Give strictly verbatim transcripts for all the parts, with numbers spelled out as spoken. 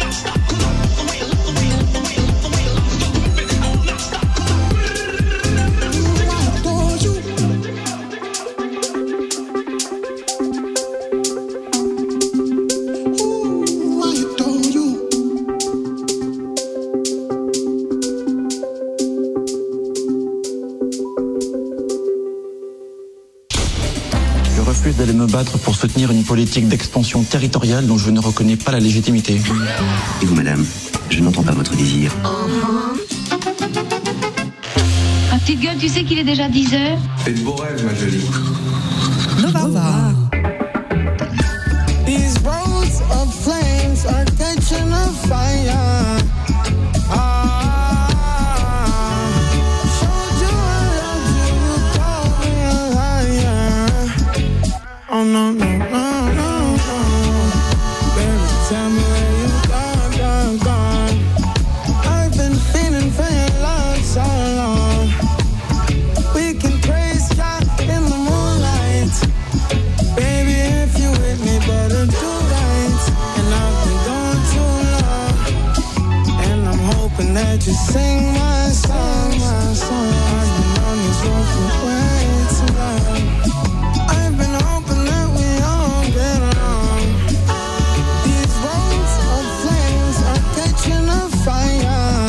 D'aller me battre pour soutenir une politique d'expansion territoriale dont je ne reconnais pas la légitimité. Et vous, madame, je n'entends pas votre désir. Ma petite gueule, tu sais qu'il est déjà dix heures? Fais de beaux rêves, ma jolie. Nova. Nova. These roads of flames are catching a fire. Oh no, no, no, no, no. Baby, tell me where you gone, gone, gone. I've been feeling for your love so long. We can praise God in the moonlight. Baby, if you with me, better do right. And I've been gone too long. And I'm hoping that you sing my song, my song. I've been on this road for way too long. I've been hoping that we all get along. These roads of flames are catching a fire.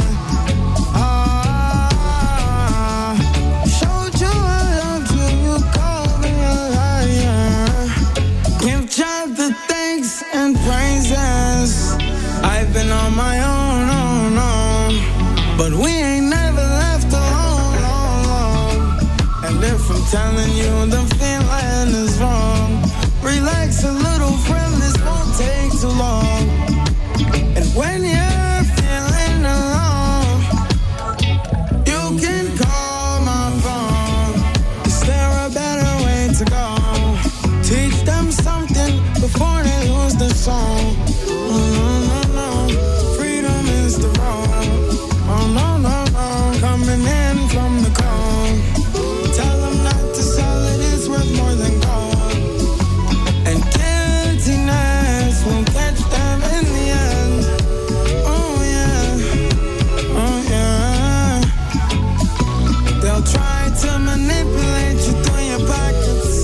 Ah, showed you I loved you, you called me a liar. Give God the thanks and praises. I've been on my own, own, own, but we ain't never left alone, long, long. And if I'm telling you the feeling is wrong, relax a little, friend, this won't take too long. And when you're feeling alone, you can call my phone. Is there a better way to go? Teach them something before they lose their song. Oh, no, no, no, freedom is the road. Oh, no, no, no, coming in from the cold. Tell them not to sell it, it's worth more than gold. And guiltiness will catch them in the end. Oh yeah, oh yeah. They'll try to manipulate you through your pockets.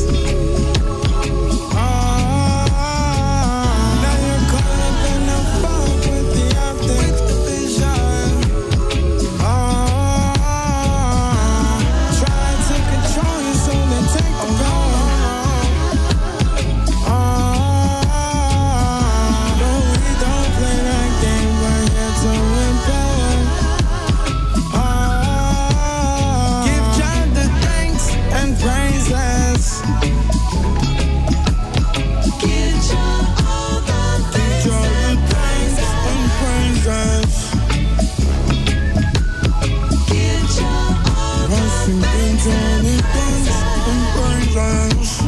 Oh, now you're caught up in the fog with the optics, the vision. Oh, try to control you so they take the power. Oh, but we don't play that game, we're here to empower. Oh, give God the thanks and praises. Give God all the thanks and praises. Give God all the thanks and praises.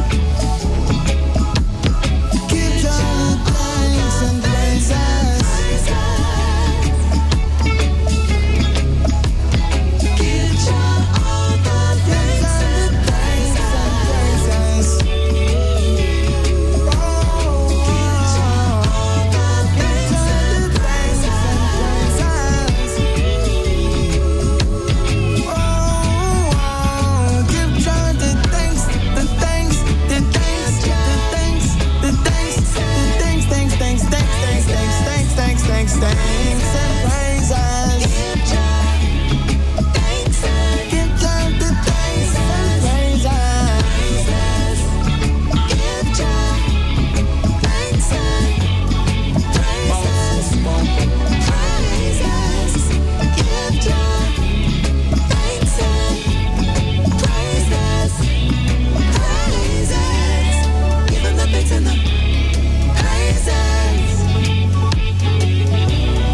Give God the thanks and praises. Give God all the thanks and praises. Oh, give God all the thanks and praises. Oh, give God the thanks, the thanks, the thanks, the thanks, the thanks, the thanks, thanks, thanks, thanks, thanks, thanks, thanks, thanks, thanks, and praises. Give God the thanks and praises. Give God thanks and praises. Praises. Give God thanks and praises. Praises. Give him the thanks and the praises.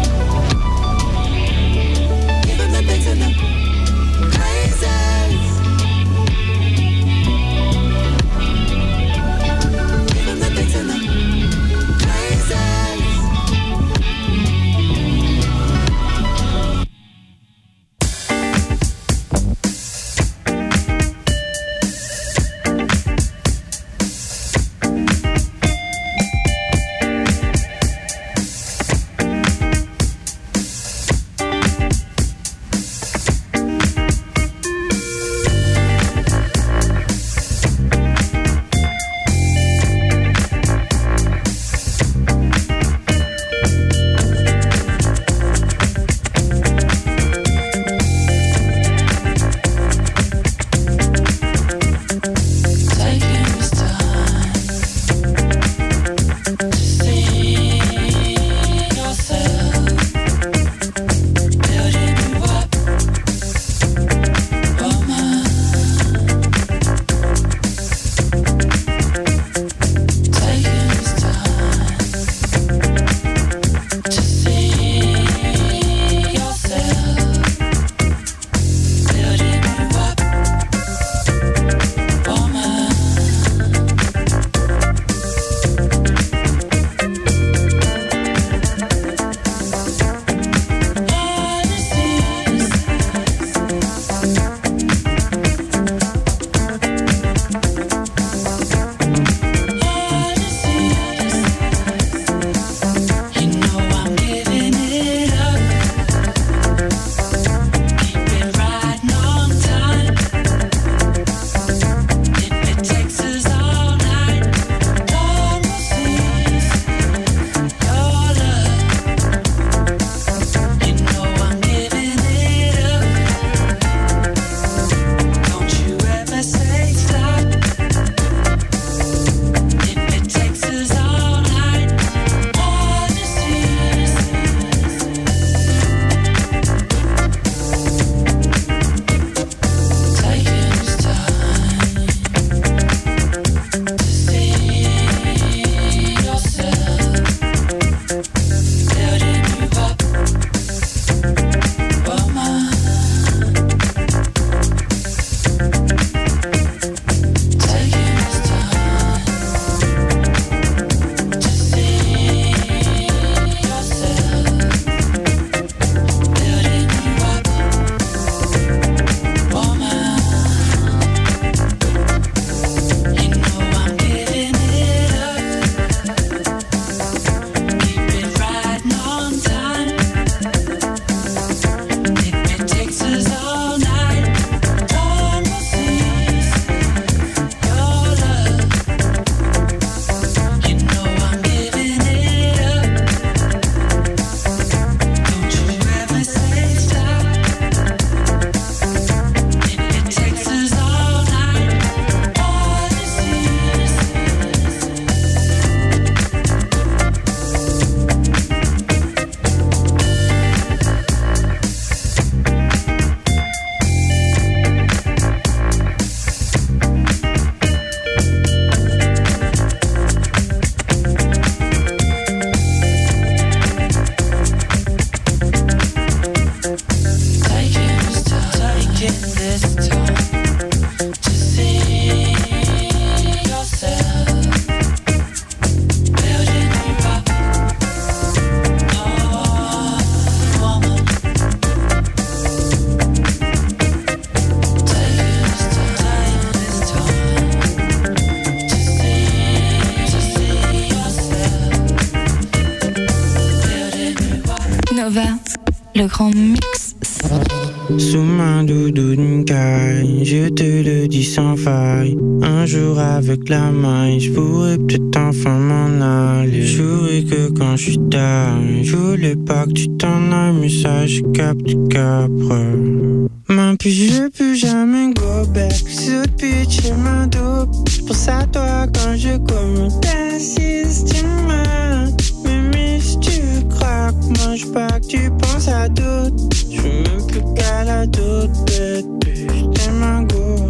Nova, le grand mix. Sous ma doudoune caille, je te le dis sans faille. Un jour avec la maille, je pourrais peut-être enfin m'en aller. J'aurais que quand je suis tard, je voulais pas que tu t'en ailles, mais ça je capte capre. Mais puis je veux plus jamais go back, ce pitch est ma dope. J'pense à toi quand je commute, t'insistes, tu m'as. Mais si tu craques, moi je pas que tu penses à d'autres. Je veux même plus qu'à la doute, bête, bitch, t'es ma go.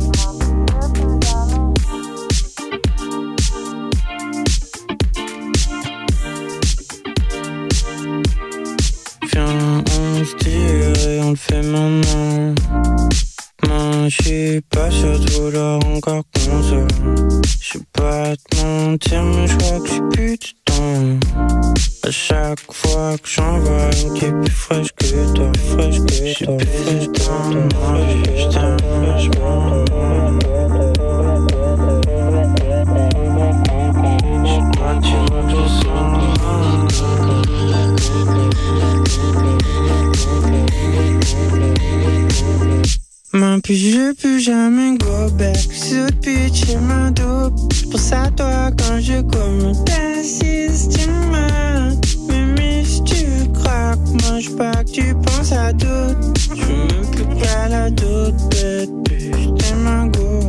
Viens, on se tire et on le fait maintenant. Moi, j'suis pas sûr de vouloir encore qu'on se. J'sais pas te mentir, mais j'crois que j'ai plus de temps. À chaque fois que j'en vois une qui est plus fraîche que toi, fraîche que toi, plus fraîche que toi, moi je t'aime fraîchement. J'sais pas, tu vois que je sens. Mais puis je veux plus jamais go back, ce pitch est ma dope. J'pense à toi quand je commute, t'insistes, tu m'as. Mais si tu craques, moi je pas que tu penses à d'autres. Je veux même plus qu'à la doute, bête, bitch, t'es ma go.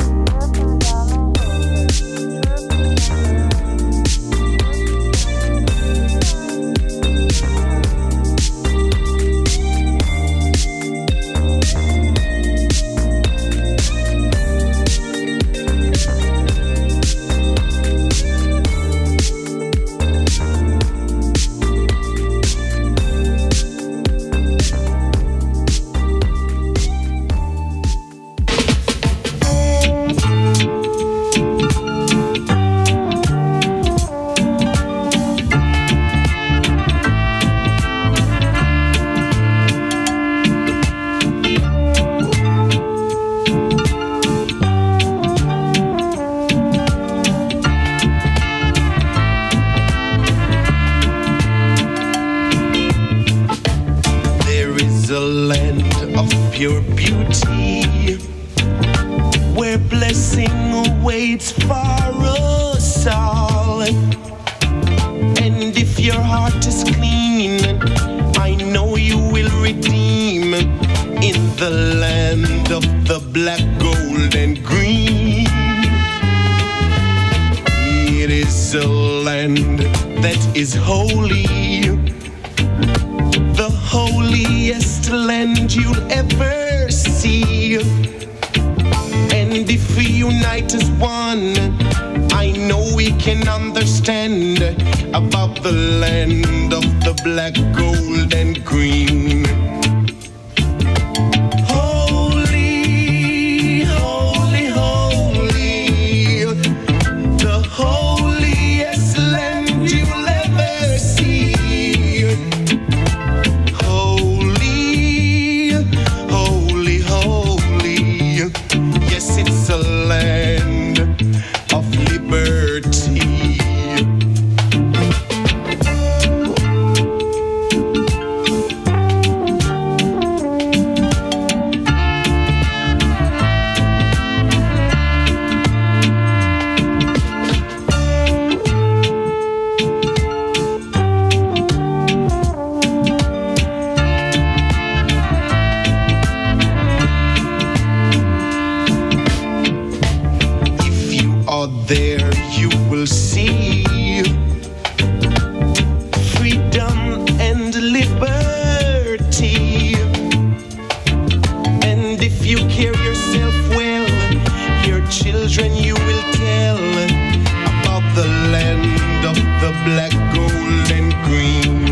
Your beauty, where blessing awaits for us all. And if your heart is clean, I know you will redeem in the land of the black, gold, and green. It is a land that is holy, the holiest land you'll ever see. And if we unite as one, I know we can understand about the land of the black, gold, and green. Holy, holy, holy, the holiest land you'll ever see. It's a land of liberty. There you will see freedom and liberty. And if you carry yourself well, your children you will tell about the land of the black, gold, and green.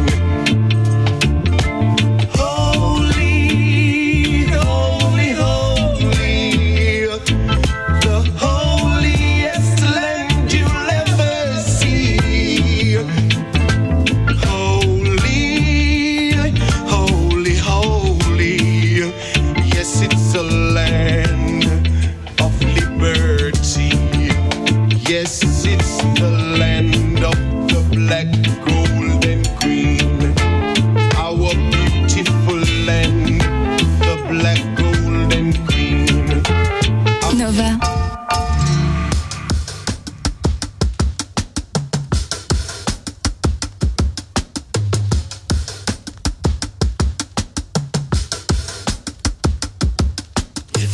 Holy,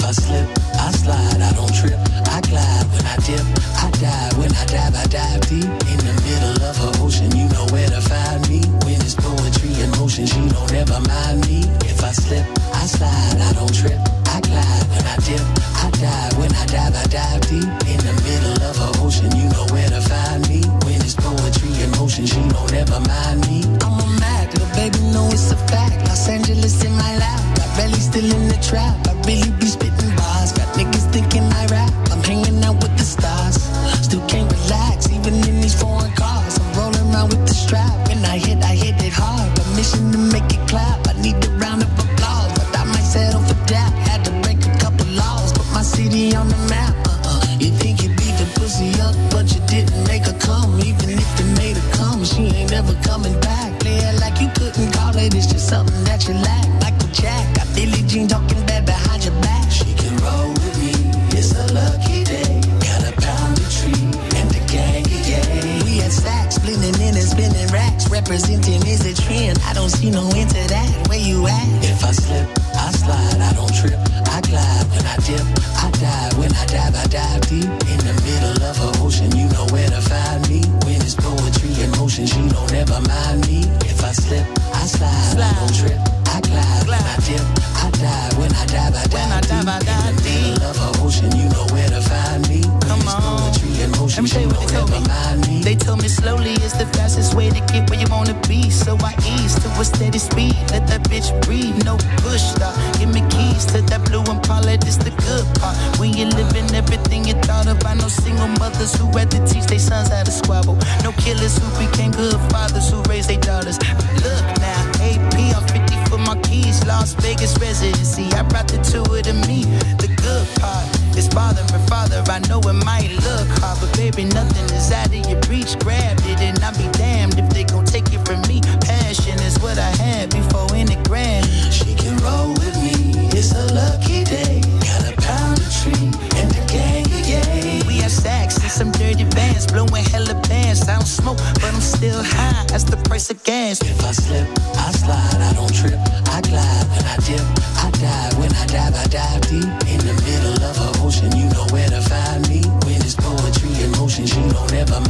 I slip, I slide, I don't trip. I glide when I dip, I dive. When I dive, I dive deep. In the middle of her ocean, you know where to find me. When it's poetry in motion, she don't ever mind me. If I slip, I slide, I don't trip. I glide when I dip, I dive. When I dive, I dive deep. In the middle of her ocean, you know where to find me. When it's poetry in motion, she don't ever mind me. I'm a Mac, little baby, know it's a fact. Los Angeles in my lap, got belly still in the trap. I really be spitting bars, got niggas thinking I rap. I'm hanging out with the stars, still can't relax, even in these foreign cars. I'm rolling around with the strap, when I hit, I hit it hard. Permission to make it clap, I need a round of applause, but I might settle for that. Had to break a couple laws, put my city on the map. Uh-uh. You think you beat the pussy up, but you didn't make her come. Even if you made her come, she ain't never coming back. Play it like you couldn't call it, it's just something that you lack. Michael Jack, got Billie Jean talking bad behind your back. She can roll with me, it's a lucky day. Got a pound of tree and the gang, yeah. We had stacks, splitting in and spinning racks. Representing is a trend, I don't see no end to that. Where you at? If I slip, I slide, I don't trip. I glide when I dip, I dive. When I dive, I dive deep. In the middle of her ocean, you know where to find me. When it's poetry in motion, she don't ever mind me. If I slip, I slide, slide. I don't trip. I glide, glide when I dip, I dive. When I dive, I dive, when I dive, I dive deep. In the middle of her ocean, you know where to find me. Come when on. It's poetry in motion, she don't ever mind me. They told me slowly is the fastest way to get where you wanna be. So I ease to a steady speed. Let that bitch breathe, no push stop. Give me keys to that blue Impala, this the good part. When you living everything you thought of. I know single mothers who had to teach their sons how to squabble. No killers who became good fathers who raised their daughters. Look now, A P, I'm fifty for my keys. Las Vegas residency, I brought the two of to me. The good part is father and father. I know it might look hard, but baby, nothing is out of your reach. Grabbed it and I'll be damned if they gon' take it from me. Passion is what I had before any grand. She can roll with me, it's a lucky day. Got a pound of tree and the gang, yeah. We have stacks and some dirty vans, blowing hella bands. I don't smoke, but I'm still high. That's the price of gas. If I slip, I slide, I don't trip. I glide when I dip, I dive. When I dive, I dive deep. In the middle of her ocean, you know where to find me. When it's poetry in motion, she don't ever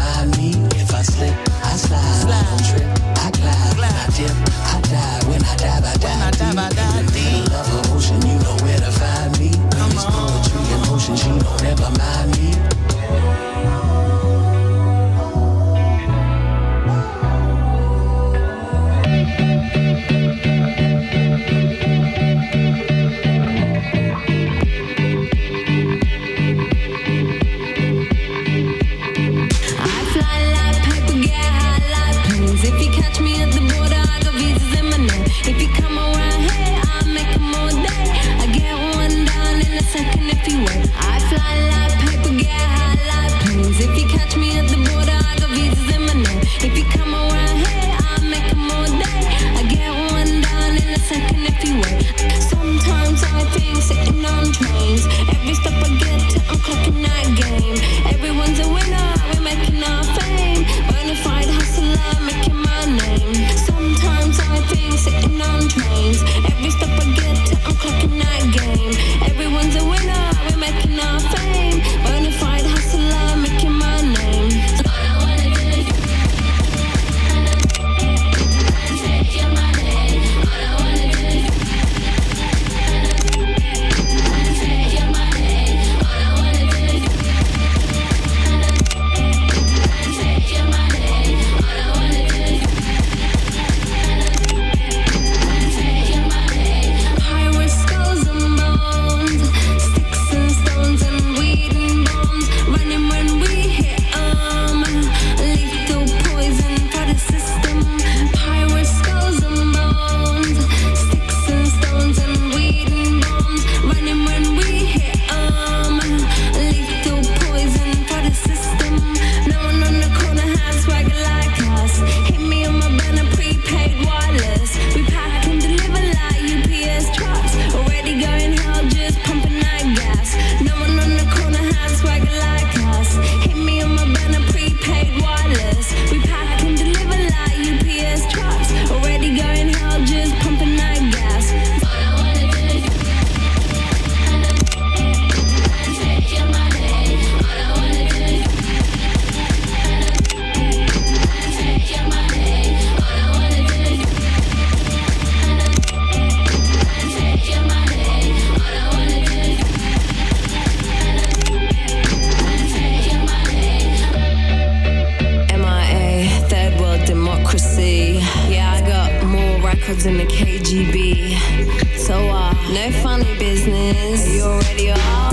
records in the K G B. So, uh, no funny business. You already are.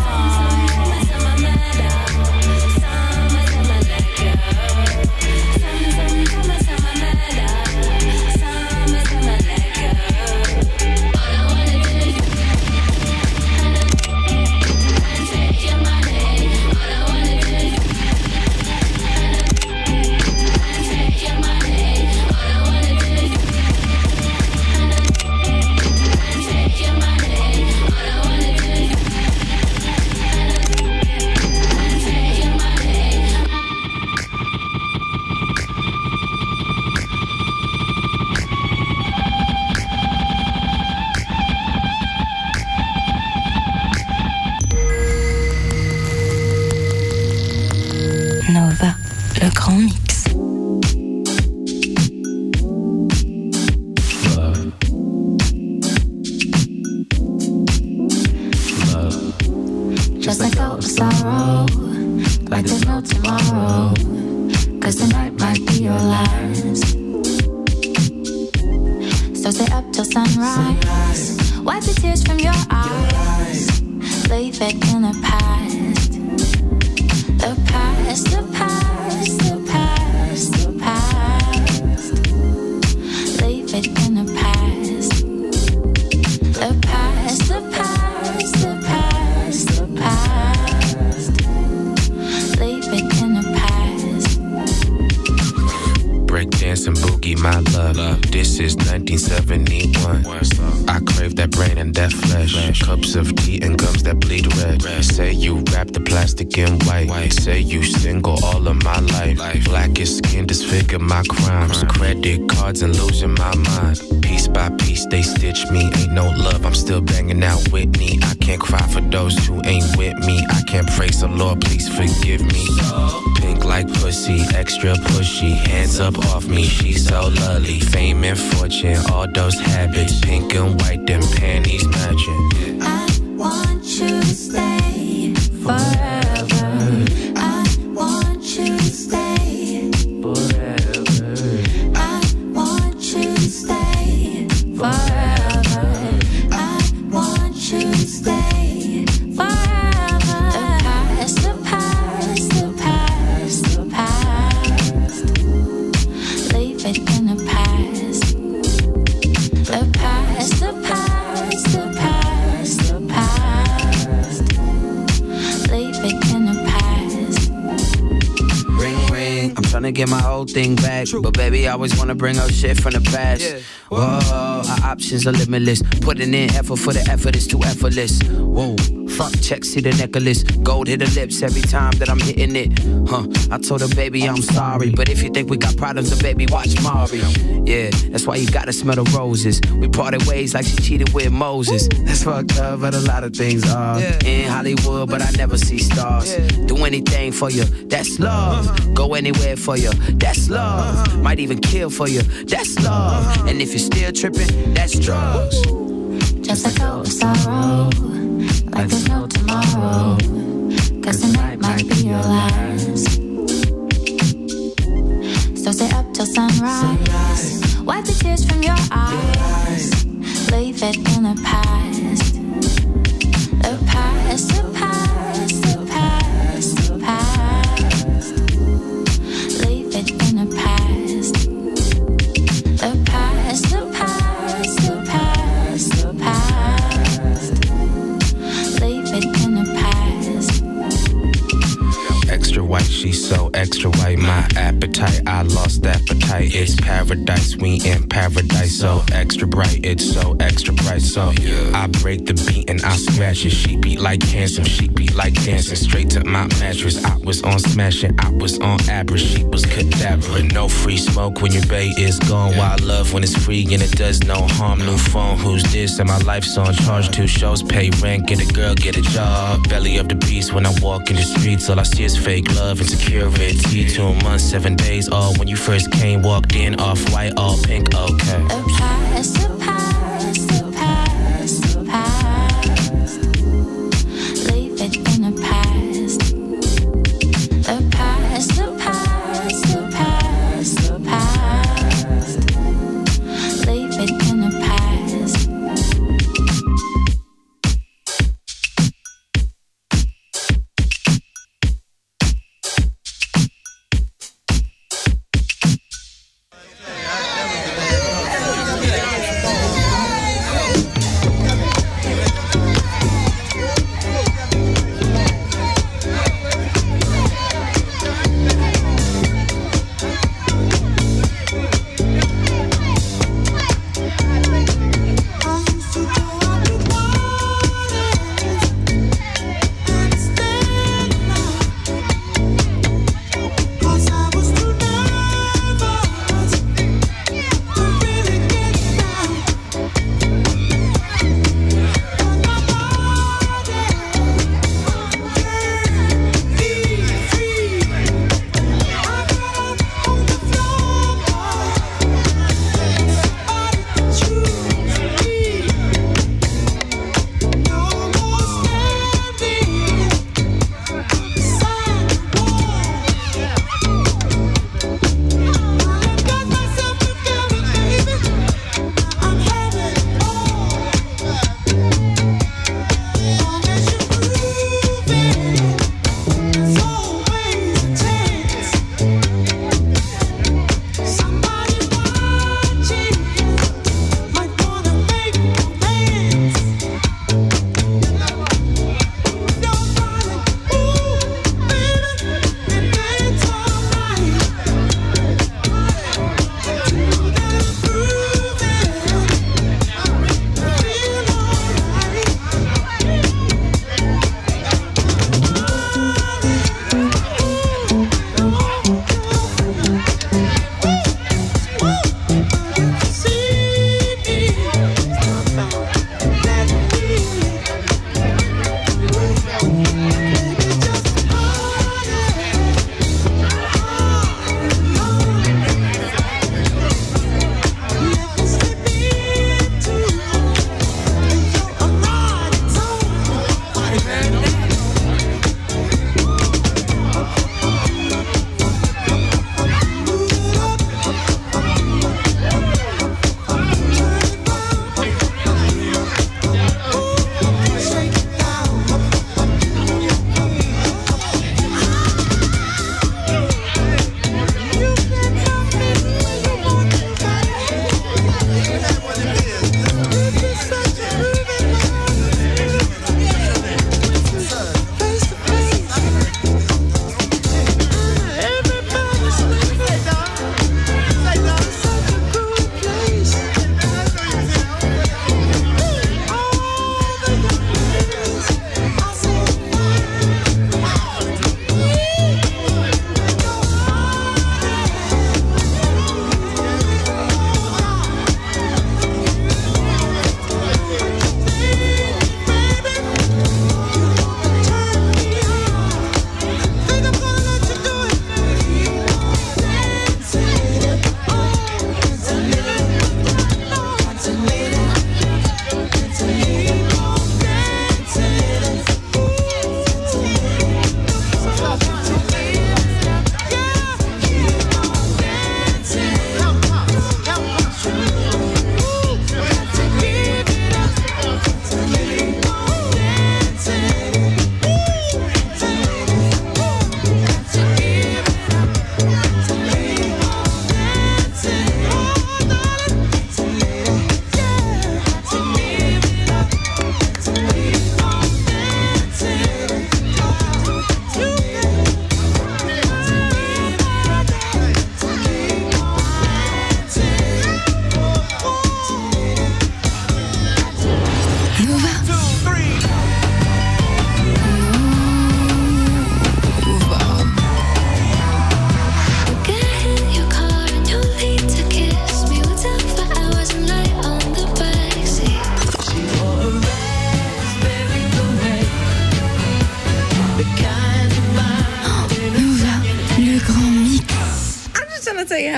Nova, le grand mix. Love. Love. Just let go of sorrow, like there's no tomorrow, cause tonight might be your last. So stay up till sunrise, wipe the tears from your eyes, leave it in the past. The past, the past, the past, the past. Leave it in the past. The past, the past, the past, the past. Leave it in the past. Breakdancing boogie, my love. love. This is nineteen seventy-one. I crave that brain and that flesh. flesh. Cups of tea and gums that bleed red. red. Say you wrap the plastic in white. white. Say you single all of my life. life. Blackest skin disfigure my crimes. Crime. Credit cards and losing my mind. Piece by piece they stitch me. Ain't no love, I'm still banging out Whitney. I can't cry for those who ain't with me. I can't praise the Lord, please forgive me. Pink like pussy, extra pushy. Hands up off me, she's so lovely. Fame and fortune, all those habits. Pink and white, them panties matching. I want you to stay forever. I want you to stay forever. I want you to stay forever. I want you to stay forever. The past, the past, the past, the past. Leave it in the past. The past, the past, the past, the past. Leave it in the past. Ring, ring, I'm tryna get my old thing back. True. But baby, I always wanna bring up shit from the past. Yeah. Whoa, our options are limitless. Putting in effort for the effort is too effortless. Whoa, fuck, check, see the necklace. Gold hit the lips every time that I'm hitting it. Huh, I told her, baby, I'm sorry. But if you think we got problems, then baby, watch Mari. Yeah, that's why you gotta smell the roses. We parted ways like she cheated with Moses. That's fucked up, but a lot of things are. Yeah. In Hollywood, but I never see stars. Yeah. Do anything for you, that's love. Uh-huh. Go anywhere for you, that's love. Uh-huh. Might even kill for you, that's love. Uh-huh. And if you're still tripping, that's drugs. Just let go of sorrow, like there's no tomorrow, cause tonight might be your last. So stay up till sunrise, wipe the tears from your eyes, leave it in the past. The past, the past, the past, the past. Leave it in the past. The past, the past, the past, the past. Leave it in the past. Extra white, she's so extra white. My appetite, I lost appetite. It's paradise, we in paradise. So extra bright, it's so extra bright. So I break the beat and I scratch it. She beat like cancer, she beat like dancing. Straight to my mattress, I was on smashing, I was on average, she was cadaver. No free smoke when your bae is gone. Wild love when it's free and it does no harm. New phone, who's this? And my life's on charge. Two shows, pay rent, get a girl, get a job. Belly of the beast when I walk in the streets. All I see is fake love and security. Two months, seven days, all when you first came, walked in, off white, all pink, okay. The past, the past, the past, the past. Leave it in the past. The past, the past, the past, the past. Leave it in the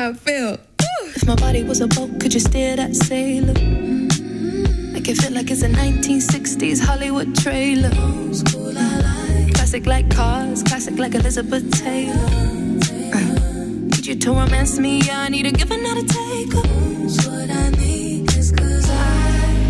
how it feel. If my body was a boat, could you steer that sailor? Mm-hmm. Make it feel like it's a nineteen sixties Hollywood trailer. Old school, I like. Classic like cars, classic like Elizabeth Taylor. Uh, need you to romance me, yeah, I need a give and not a take. That's what I need, is cause I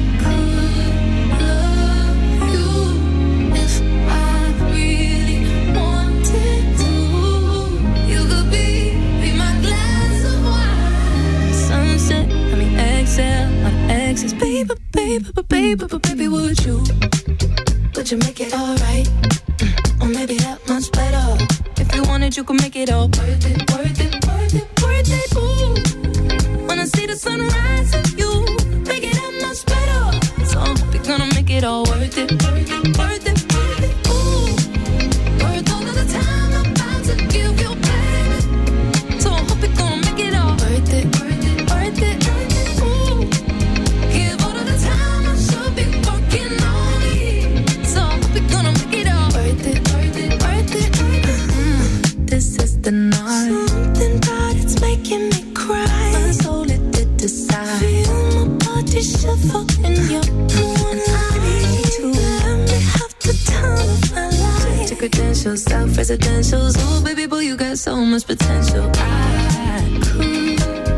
could love you if I really wanted to. You could be, be my glass of wine. Sunset, I mean exhale, not exes. Baby, baby, baby, baby, baby, would you? Would you make it alright? Or maybe that much better. If you wanted, you could make it all worth it, worth it, worth it, worth it. Ooh, when I see the sunrise of you, make it that much better. So I hope you're gonna make it all worth it, worth it, worth it, worth it. Ooh, worth all of the time I'm about to give you, baby. So I hope you're gonna make it all worth it, worth it, worth it, worth it. Ooh, give all of the time I should be working on it. So I hope you're gonna make it all worth it, worth it, worth it. Mm-hmm. This is the night. Something about it's making me cry. My soul it did decide. Feel my body shiver in your own light. To let me have the time of my life. Check your credentials, self-residentials. Oh baby boy, you got so much potential. I could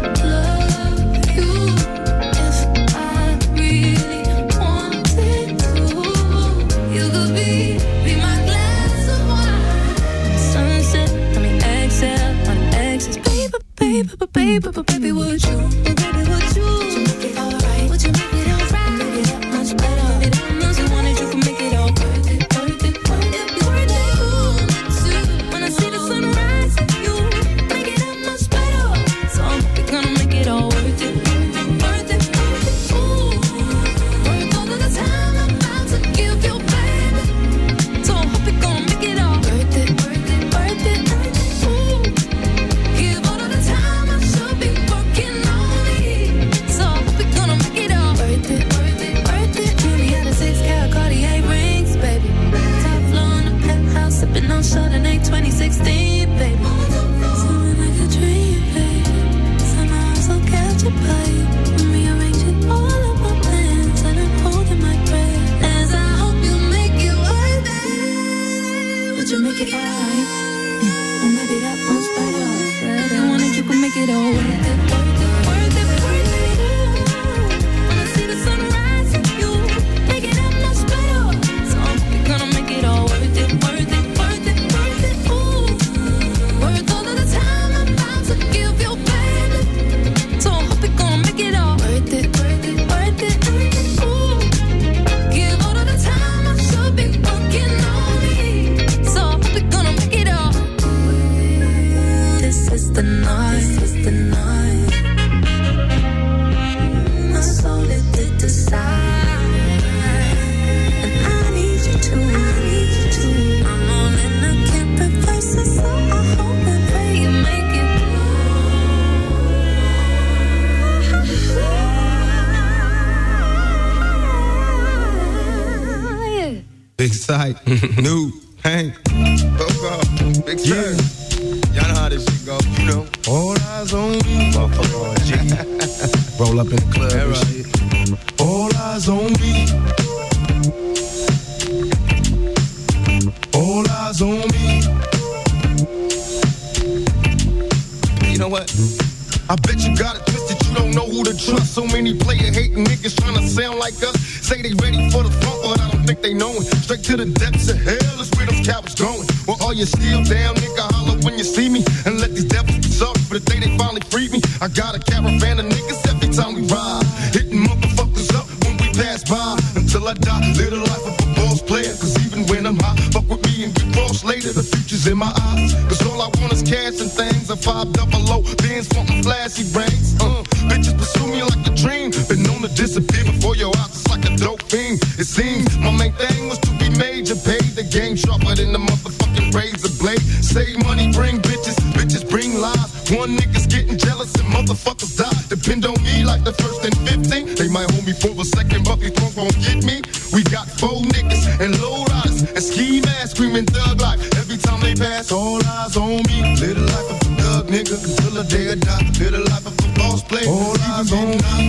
love you if I really wanted to. You could be, be my glass of wine. Sunset, I mean exhale, not exes. Baby, baby, baby, baby, baby, would you? Baby, would you? Would you make it alright? Would you make it alright? Make it that much better. Make it that much. You wanted, you could make it all worth it, worth it, worth it, worth it. Ooh, when I see the sunrise, you make it that much better. So I hope you're gonna make it all worth it, worth it, worth it. Ooh, worth all of the time I'm about to give you, baby. So I hope you're gonna make it all worth it, worth it, worth it, worth it. Ooh, give all of the time I should be working on it. So I hope you're gonna make it all worth it, worth it, worth it. Jimmy had a six carat Cartier rings, baby. Top floor in a penthouse, sipping on Chardonnay twenty sixteen, baby. Something like a dream, baby. Somehow I'm so captured by you. I'm rearranging all of my plans, and I'm holding my breath as I hope you make it worth it. Would you make it alright? Or maybe that much better. If you wanted, you could make it all worth it, worth it, worth it, worth it. Ooh, when I see the sunrise of you, make it that much better. So I hope you're gonna make it all worth it, worth it, worth it, worth it. Ooh, worth all of the time I'm about to give you, baby. So I hope you're gonna make it all worth it, worth it, worth it, worth it. Ooh, give all of the time I should be working on it. So I hope you're gonna make it all. This is the night. This is the night. My soul it did decide, and I need you to. I need you to. I'm on and I can't reverse it, so I hope and pray you make it. Big sight, new, hang, big sight. Y'all know how this shit go, you know. All eyes on me, motherfucker on G. Roll up in the club and shit. All eyes on me. All eyes on me. You know what? I bet you got it twisted, you don't know who to trust. So many player hating niggas trying to sound like us. Say they ready for the front, but I don't think they know it. Straight to the depths of hell is where those cowards going. Well, all you still down, nigga, holler when you see me. And let these devils be sorry for the day they finally freed me. I got a caravan of niggas every time we ride. Hitting motherfuckers up when we pass by. Until I die, live the life of a boss player. Cause even when I'm high, fuck with me and get cross later. The future's in my eyes. Cause all I want is cash and things. A five double O, Benz wanting flashy brains. Uh, bitches pursue me like a dream. Been known to disappear before your eyes, it's like a dope fiend. It seems my main thing was to be major. Paid the game sharper than the motherfucking razor blade. Save money, bring bitches, bitches bring lies. One nigga's getting jealous and motherfuckers die. Depend on me like the first and fifteen. They might hold me for a second, but these punks won't get me. We got four niggas and low riders and ski masks screaming thug life. Every every time they pass. All eyes on me. Live the life of a thug nigga until the day I die. Live the life of a boss player. All eyes on me.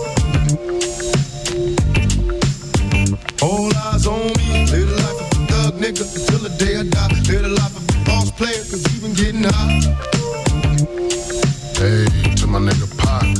All eyes on me. Live the life of a thug nigga until the day I die. Live the life of a boss player, cause we been getting high. Hey, to my nigga Pac.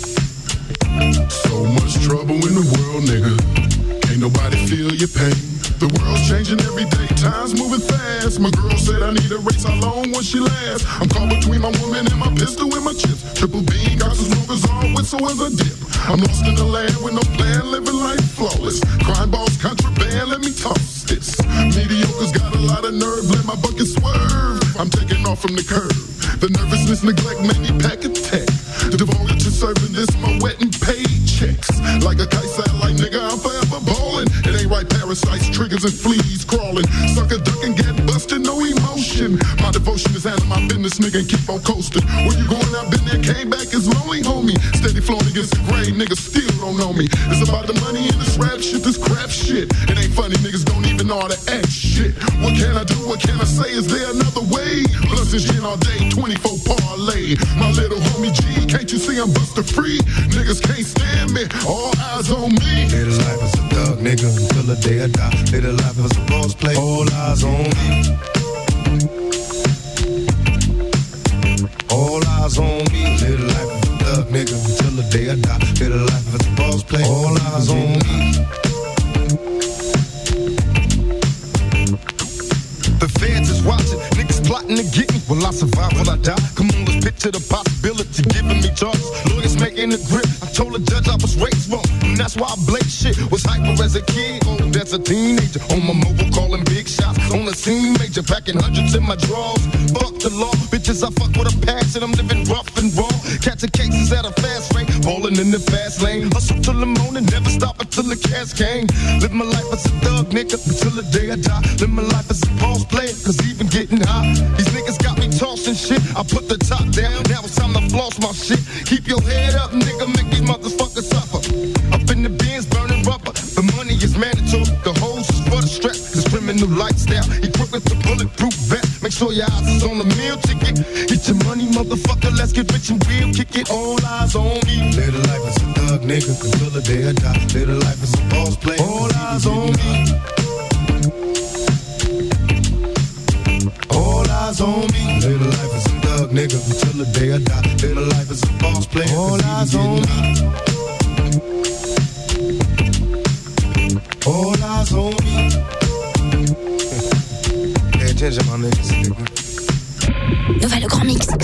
So much trouble in the world, nigga. Ain't nobody feel your pain. The world's changing every day, time's moving fast. My girl said I need a race, how long will she last? I'm caught between my woman and my pistol and my chips. Triple beam, got some smokers on, whistle as a dip. I'm lost in the land with no plan, living life flawless. Crime balls, contraband, let me toss this. Mediocre's got a lot of nerve, let my bucket swerve. I'm taking off from the curb. The nervousness, neglect, made me pack a tech. Devoted to serving this, my wet and paychecks. Like a kite satellite, nigga, I'm forever ballin'. It ain't right, parasites, triggers and fleas crawling. Sucker duck and get busted, no emotion. My devotion is handling my business, nigga, and keep on coasting. Where you going, I've been there, came back, it's lonely, homie. Steady flowing against the grain, niggas still don't know me. It's about the money and this rap shit, this crap shit. It ain't funny, niggas don't even know how to act shit. What can I do, what can I say, is there another way? Plus this gin all day, twenty-four parlay. My little homie G, can't you see I'm buster free? Niggas can't stand me, all eyes on me. Live the life as a thug, nigga, until the day I die. Live the life as a boss play, all eyes on me. All eyes on me. Live the life as a thug, nigga, until the day I die. Live the life as a boss play, all eyes on me. The feds is watching, niggas plotting to get me. Will I survive, will I die? Come on, let's picture the possibility, giving me charges. Lawyers making a grip, I told the judge I was raised wrong, and that's why I blake shit. Was hyper as a kid, old as a teenager. On my mobile calling big shots, on the scene major. Packing hundreds in my drawers. Fuck the law, bitches I fuck with a passion. I'm living rough and raw, catching cases at a fast rate. Falling in the fast lane, hustle till the morning, never stop until the cash came. Live my life as a thug, nigga, until the day I die. Live my life as a boss player, cause even getting high. These niggas got me tossing shit. I put the top down, now it's time to floss my shit. Keep your head up, nigga, make these motherfuckers suffer. Up in the bins, burning rubber. The money is mandatory, the hoes is for the strap. This criminal lifestyle, equipped with the bulletproof vest. Make sure your eyes is on the meal ticket. Get your money, motherfucker, let's get rich and real. Kick it, all eyes on me. Live the life as a thug, nigga, until the day I die. Live the life as a boss player. All eyes on me. All eyes on me. Live the life as a thug, nigga, until the day I die. Live the life as a boss player. All eyes on me. All eyes on me. Pay attention, my niggas. Nova le grand mix.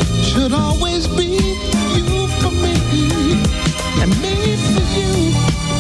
Should always be you for me and me for you.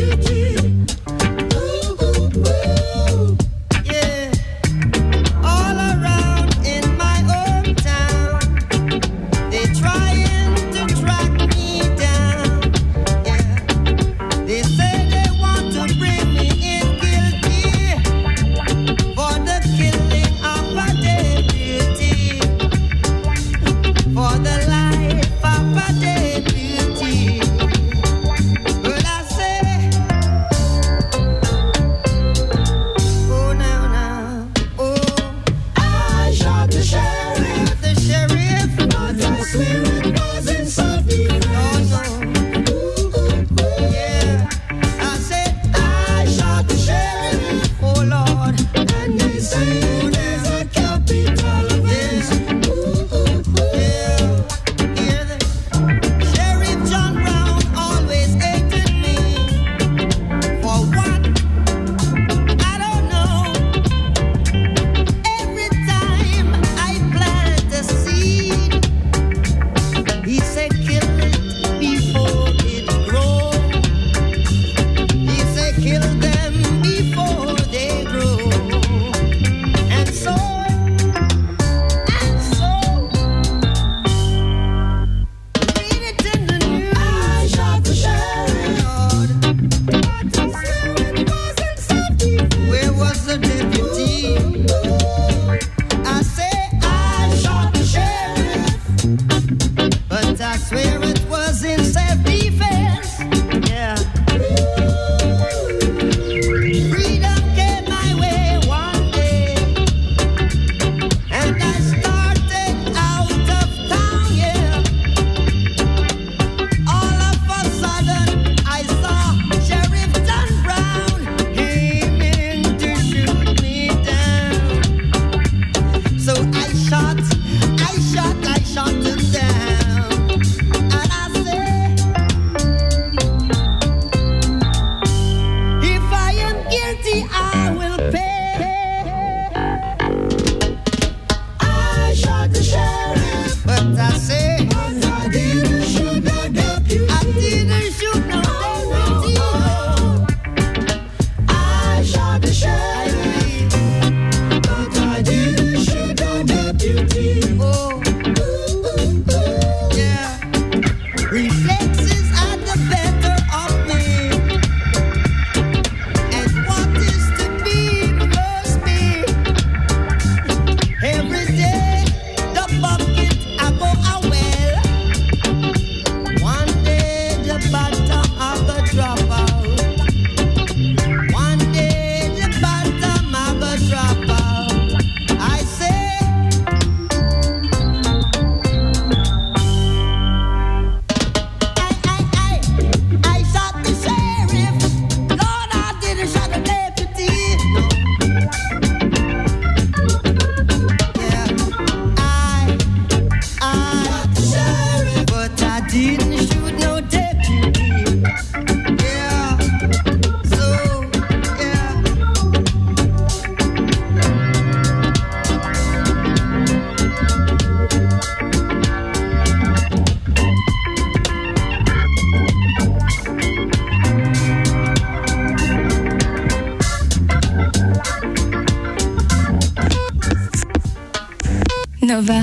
Nova.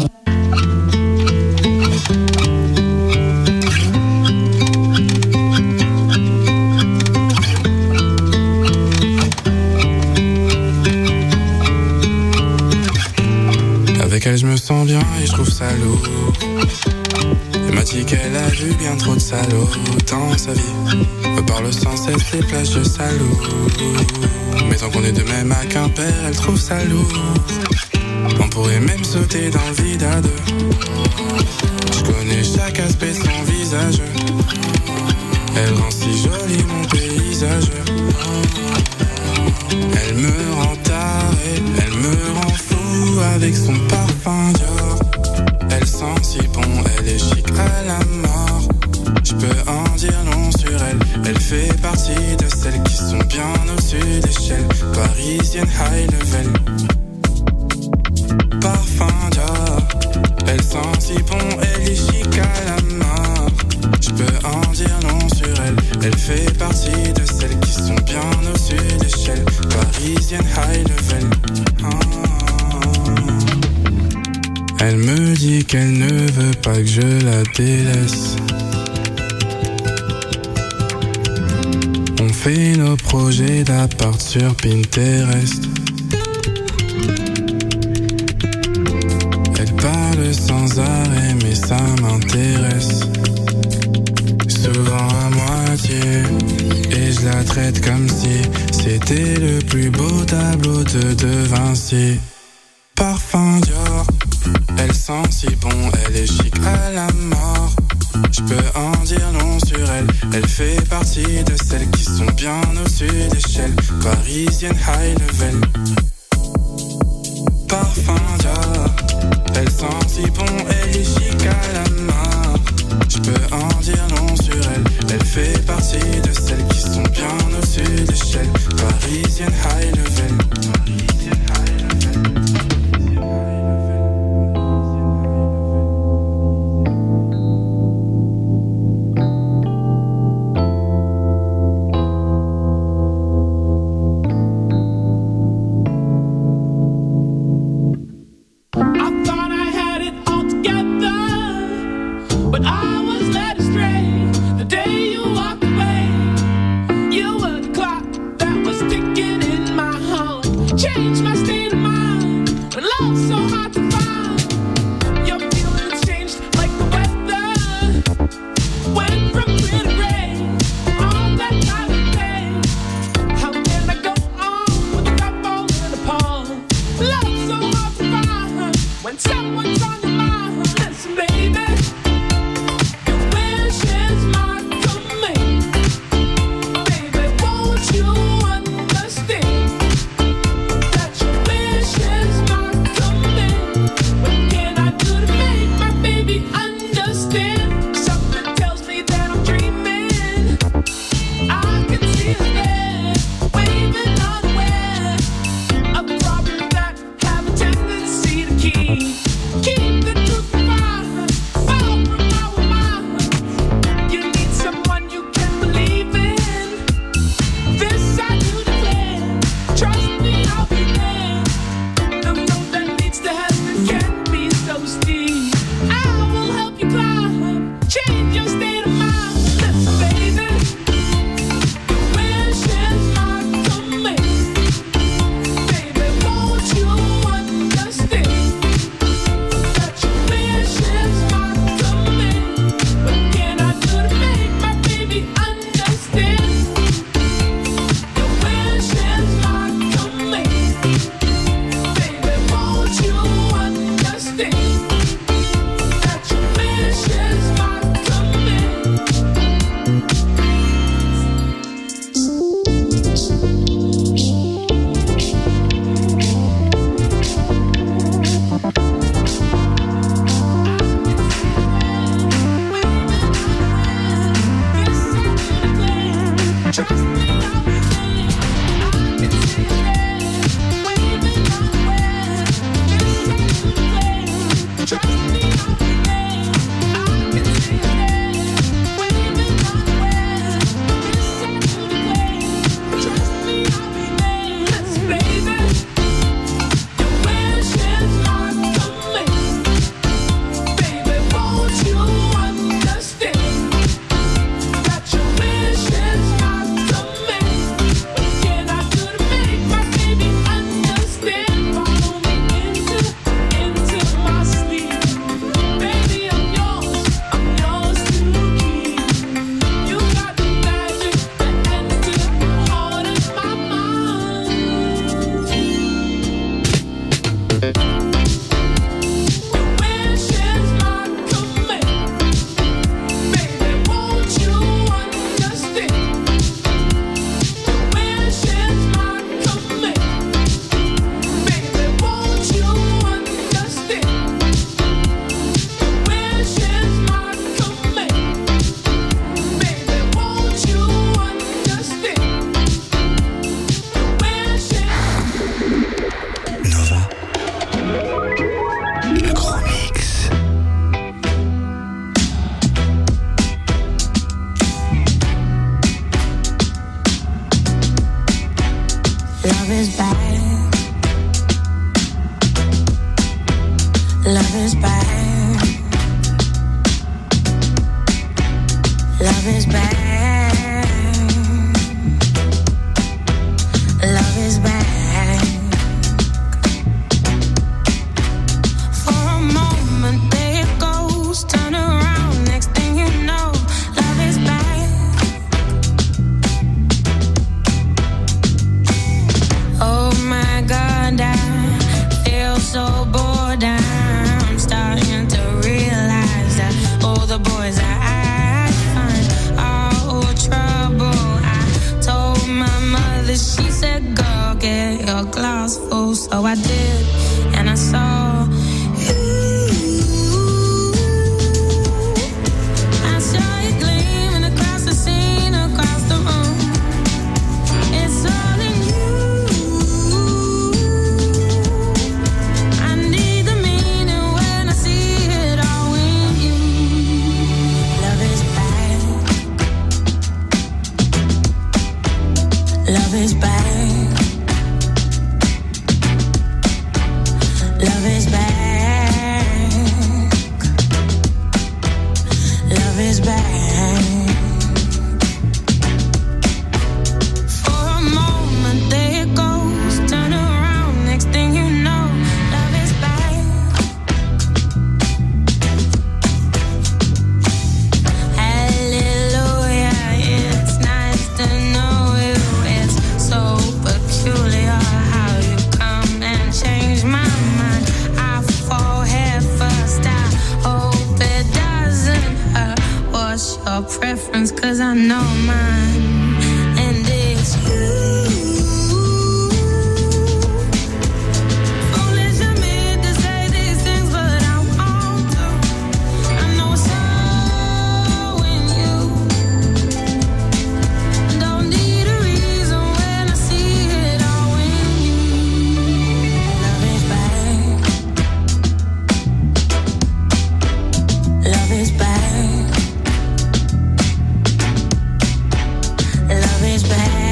Avec elle je me sens bien et je trouve ça lourd. Elle m'a dit qu'elle a vu bien trop de salauds dans sa vie. Me parle sans cesse des plages de Salou. Mais tant qu'on est de même à Quimper, elle trouve ça lourd. On pourrait même sauter dans le vide à deux. Je connais chaque aspect de son visage. Elle rend si joli mon paysage. Elle me rend taré, elle me rend fou avec son parfum Dior. Elle sent si bon, elle est chic à la mort. Je peux en dire long sur elle. Elle fait partie de celles qui sont bien au-dessus d'échelle. Parisienne high level. Parfum Dior. Elle sent si bon, elle est chic à la mort. Je peux en dire long sur elle. Elle fait partie de celles qui sont bien au-dessus d'échelle. Parisienne high level. Ah. Elle me dit qu'elle ne veut pas que je la délaisse. On fait nos projets d'appart sur Pinterest. Elle parle sans arrêt mais ça m'intéresse. Souvent à moitié. Et je la traite comme si c'était le plus beau tableau de De Vinci. Parfum Dior, elle sent si bon, elle est chic à la mort. Je peux en dire non sur elle. Elle fait partie de celles qui sont bien au-dessus d'échelle. Parisienne high level. Parfum Dior, elle sent si bon, elle est chic à la mort. Je peux en dire non sur elle. Elle fait partie de celles qui sont bien au-dessus d'échelle. Parisienne high level. Parisienne high level. Love is back. Love is back. Love is back. Love is back. For a moment there it goes, turn around, next thing you know, love is back. Oh my God, I feel so bored. I'm starting to realize that all the boys that I find are all trouble. I told my mother, she said, girl, get your glass full. So I did, and I saw you. I saw you gleaming across the scene, across the room. It's all in you. I need the meaning when I see it all in you. Love is back. Love is back. Love is back. Love is back. For a moment there it goes, turn around, next thing you know, love is back. Hallelujah, it's nice to know you. It's so peculiar how you come and change my mind. I fall head first, I hope it doesn't hurt. What's your preference? 'Cause I know mine, and it's you. Foolish of me to say these things, but I want to. I know it's all in you. Don't need a reason when I see it all in you. Love is back. Love is back. Love is back.